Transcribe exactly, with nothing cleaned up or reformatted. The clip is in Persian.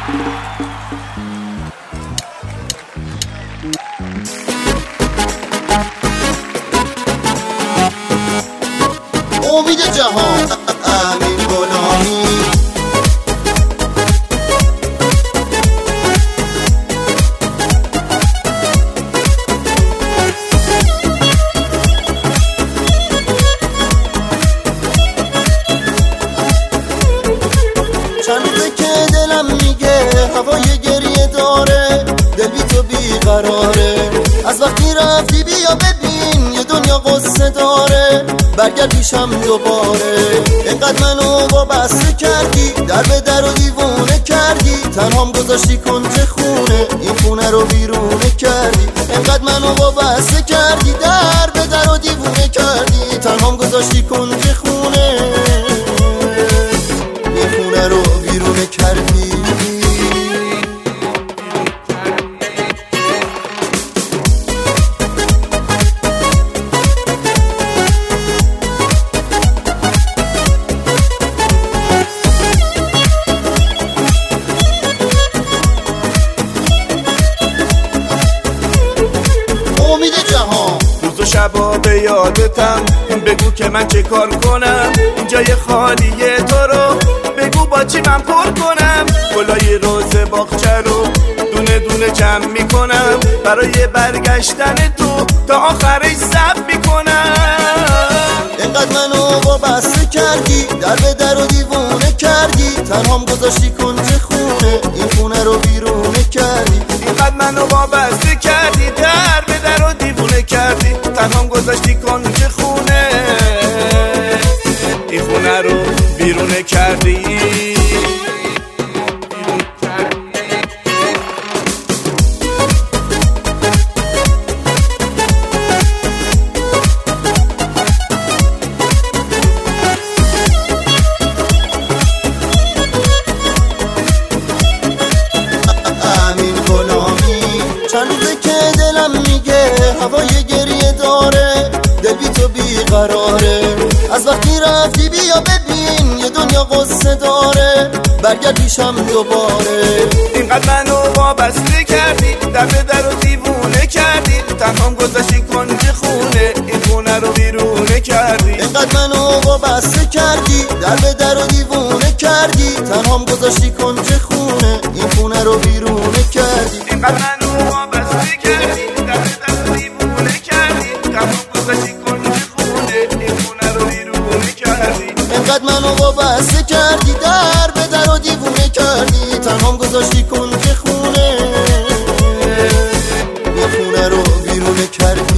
امید جهان امین غلامی. چند روزه که دلم میگه هوای گریه داره، دل بی تو بیقراره. از وقتی رفتی بیا ببین یه دنیا قصه داره، برگرد پیشم دوباره. اینقدر منو وابسته کردی، در به در و دیوونه کردی، تنهام گذاشتی کنج خونه، این خونه رو بیرونه کردی. اینقدر منو وابسته کردی، در به در و دیوونه کردی، تنهام گذاشتی کنج خونه، این خونه رو بیرونه کردی. امید جهان روز و شبا به یادتم، بگو که من چه کار کنم، این جای خالیه تو رو بگو با چی من پر کنم. گلای روز باغچه رو دونه دونه جمع میکنم، برای برگشتن تو تا آخرش صبر میکنم. اینقدر منو وابسته کردی، در به در و دیوونه کردی، تنهام گذاشتی کنج خونه، این خونه رو بیرونه کردی. اینقدر منو وابسته کردی، در به در و دیوونه کردی، تنهام گذاشتی کنج خونه، این خونه رو بیرونه کردی. چند روزه که دلم میگه هوای گریه داره، دل بی تو بیقراره. از وقتی رفتی بیا ببین یه دنیا قصه داره، برگرد پیشم دوباره. اینقدر منو وابسته کردی، در به در و دیوونه کردی، تنهام گذاشتی کنج خونه، این خونه رو بیرونه کردی. اینقدر منو وابسته کردی، در به در و دیوونه کردی، تنهام گذاشتی کنج خونه، این خونه رو بیرونه کردی. اینقدر منو وابسته کردی، در به در و دیوونه کردی، تنهام گذاشتی کنج خونه، این خونه رو بیرونه کردی. اینقدر منو وابسته کردی، در به در و دیوونه کردی، تنهام گذاشتی کنج خونه، این خونه رو بیرونه کردی.